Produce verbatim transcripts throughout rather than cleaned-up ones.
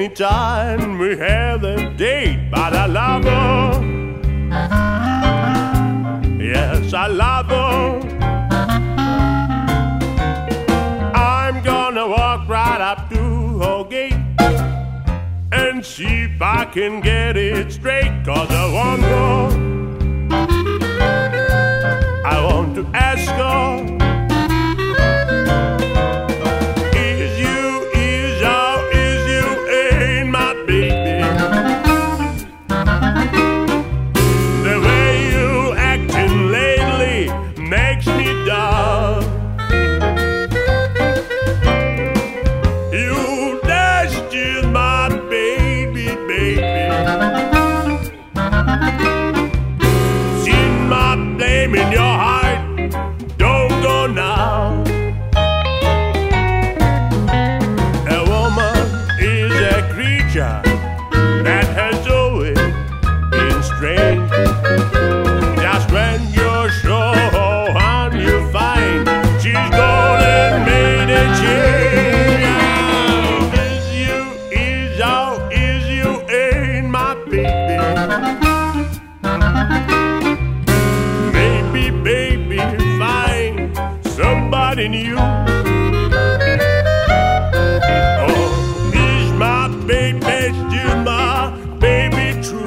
anytime we have a date. But I love her. Yes, I love her. I'm gonna walk right up to her gate and see if I can get it straight. Cause I want her. I want to ask her, is you, is you, is you ain't my baby? The way you acting lately makes me down. You, that's just my baby, baby. Seen my blame in your heart, don't go now. A woman is a creature that has always been strange. Just when you're sure and you find she's gone and made a change. Is you, is you, is you ain't my baby. Maybe, baby, find somebody new. Oh, is my baby still my baby true?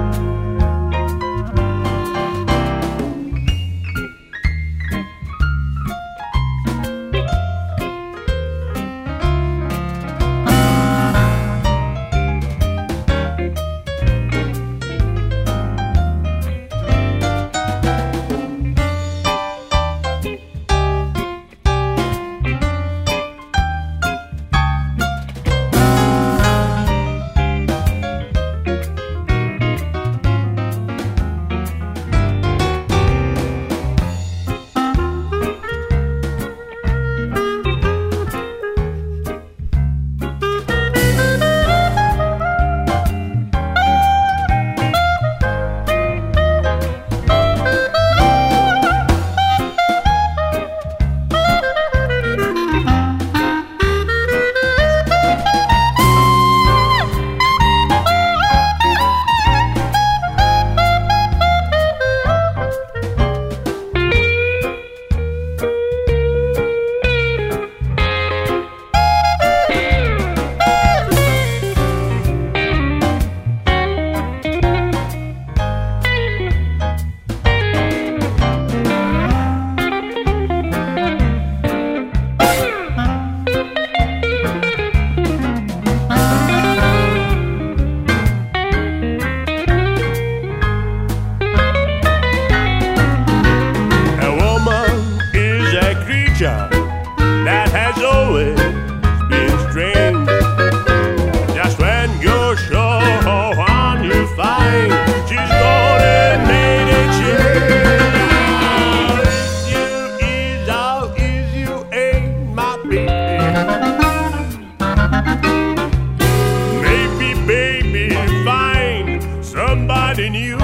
That has always been strange. Just when you're sure and you find she's gone and made a change. Is you, is out, is you ain't my baby. Maybe, baby, find somebody new.